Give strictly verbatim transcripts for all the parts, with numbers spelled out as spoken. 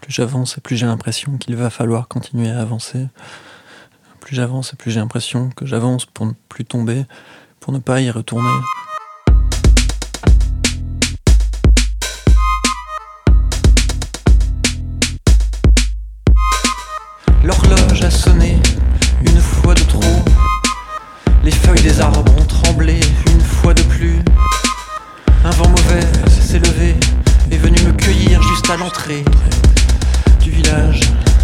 Plus j'avance et plus j'ai l'impression qu'il va falloir continuer à avancer. Plus j'avance et plus j'ai l'impression que j'avance pour ne plus tomber, pour ne pas y retourner. L'horloge a sonné une fois de trop. Les feuilles des arbres ont tremblé une fois de plus. Un vent mauvais s'est levé, est venu me cueillir juste à l'entrée du village.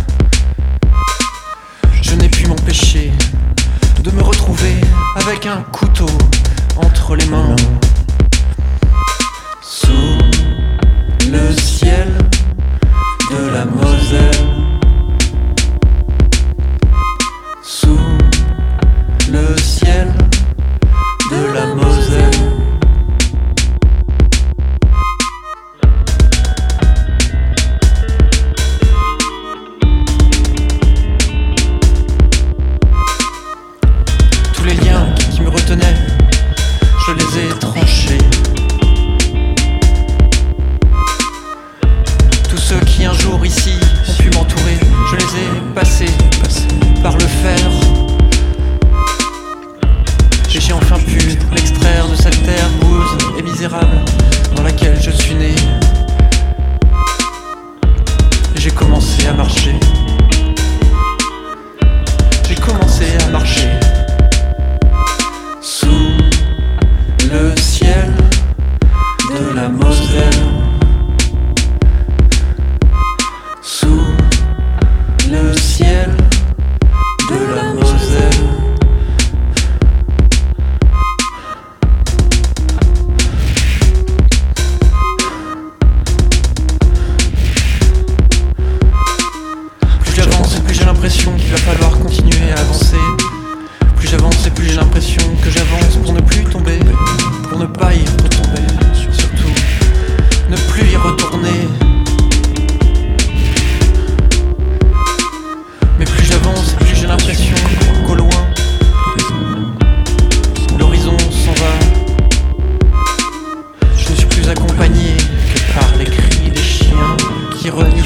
Je n'ai pu m'empêcher de me retrouver avec un couteau entre les mains. Sous le ciel de la Moselle, sous le ciel de la Moselle. Tous les liens qui me retenaient, je les ai tranchés. Tous ceux qui un jour ici ont pu m'entourer, je les ai passés par le fer. Et j'ai enfin pu l'extraire de cette terre bouse et misérable dans laquelle je suis né. Et j'ai commencé à marcher. J'ai commencé à marcher. Sous le ciel de la Moselle, sous le ciel de la Moselle. Plus j'avance et plus j'ai l'impression qu'il va falloir continuer à avancer. Plus j'avance et plus j'ai l'impression que j'avance pour ne plus tomber, pour ne pas y retomber, surtout ne plus y retourner. Mais plus j'avance et plus j'ai l'impression qu'au loin, l'horizon s'en va. Je ne suis plus accompagné que par les cris des chiens qui renient